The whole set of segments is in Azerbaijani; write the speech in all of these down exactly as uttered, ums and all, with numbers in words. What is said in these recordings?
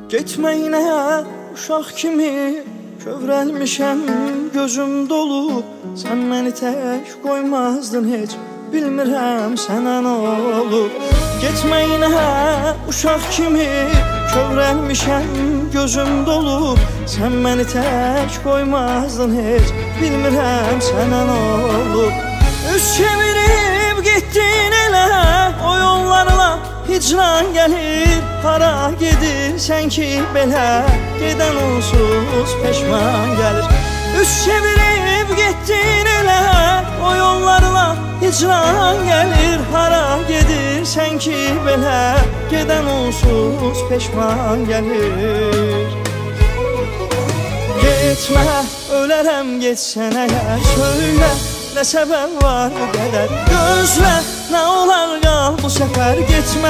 Getməyinə uşaq kimi kövrəlmişəm, gözüm dolu. Sən məni tək qoymazdın heç, bilmirəm sənə nə olub. Getməyinə uşaq kimi kövrəlmişəm, gözüm dolu. Sən məni tək qoymazdın heç, bilmirəm sənə nə olub. Üz çevirib getdin elə o yollarla, hicran gəlir, hara gedirsən ki belə, gedən onsuz peşman gəlir. Üz çevirib getdin elə o yollarla, hicran gəlir, hara gedirsən ki belə, gedən onsuz peşman gəlir. Getmə, ölərəm getsən əgər, söylə nə səbəb var bu qədər, gözlə nə olar qal bu səfər. Getmə,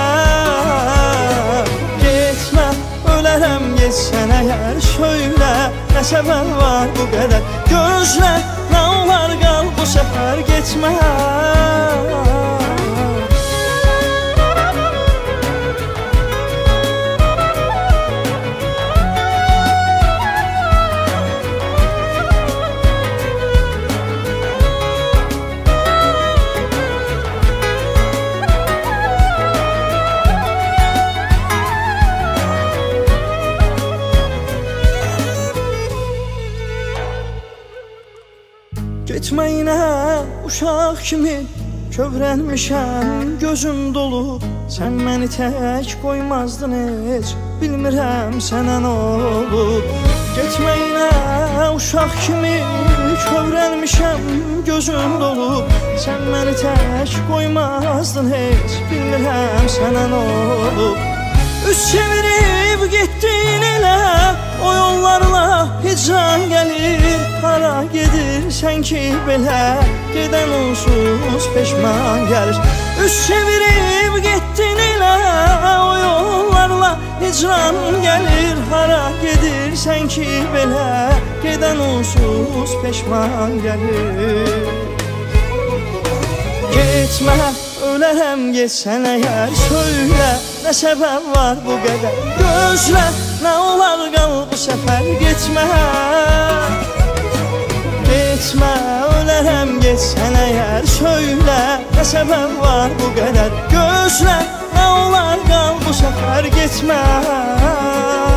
getmə, ölərəm getsən əgər, söylə nə səbəb var bu qədər, gözlə nə olar qal bu səfər. Getmə. Getməyinə uşaq kimi kövrəlmişəm, gözüm dolu. Sən məni tək qoymazdın heç, bilmirəm sənə nə olub. Getməyinə uşaq kimi kövrəlmişəm, gözüm dolu. Sən məni tək qoymazdın heç, bilmirəm sənə nə olub. Üz çevirib getdin elə o yollarla, hicran gəlir, hara gedirsən ki belə, gedən onsuz peşman gəlir. Üz çevirib getdin elə o yollarla, hicran gəlir, hara gedirsən ki belə, gedən onsuz peşman gəlir. Getmə, ölərəm getsən əgər, söylə nə səbəb var bu qədər, gözlə nə olar qal bu səfər. Getmə, getmə, ölərəm getsən əgər, söylə nə səbəb var bu qədər, gözlə nə olar qal bu səfər. Getmə.